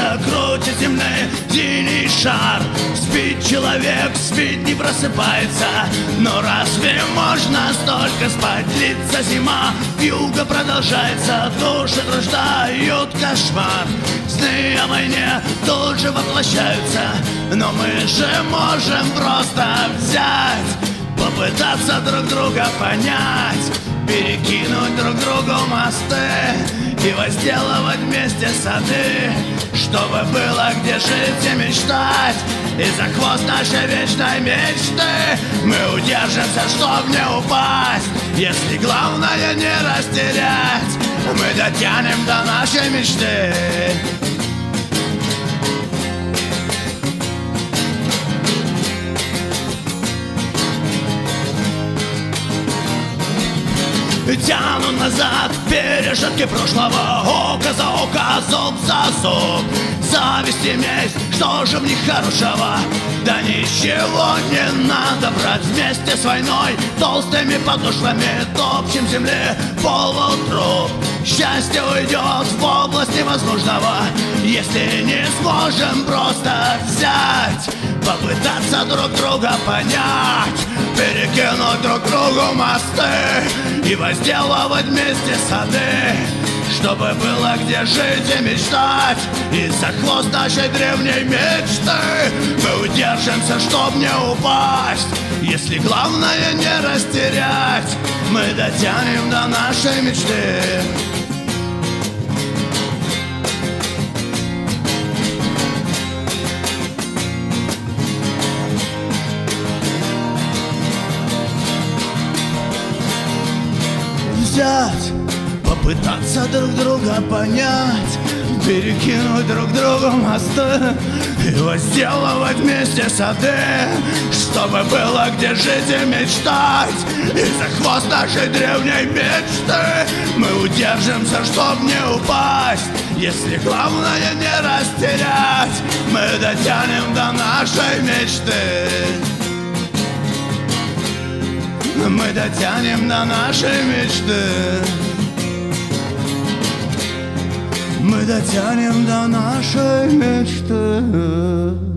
Солнце крутит земли синий шар. Спит человек, спит, не просыпается. Но разве можно столько спать? Длится зима, вьюга продолжается. Души рождают кошмар. Сны о войне тут же воплощаются. Но мы же можем просто взять, попытаться друг друга понять, перекинуть друг другу мосты и возделывать вместе сады, чтобы было где жить и мечтать. И за хвост нашей вечной мечты мы удержимся, чтоб не упасть. Если главное не растерять, мы дотянем до нашей мечты. Тяну назад пережитки прошлого. Око за око, зуб за зуб. Зависть и месть, что же в них хорошего? Да ничего не надо брать. Вместе с войной толстыми подошвами топчем земли полутруп. Счастье уйдет в область невозможного, если не сможем просто взять, попытаться друг друга понять, перекинуть друг другу мосты и возделывать вместе сады, чтобы было где жить и мечтать. И за хвост нашей древней мечты мы удержимся, чтоб не упасть. Если главное не растерять, мы дотянем до нашей мечты. Взять, попытаться друг друга понять, перекинуть друг другу мосты и возделывать вместе сады, чтобы было где жить и мечтать. И за хвост нашей древней мечты мы удержимся, чтоб не упасть. Если главное не растерять, мы дотянем до нашей мечты. Мы дотянем до нашей мечты. Мы дотянем до нашей мечты.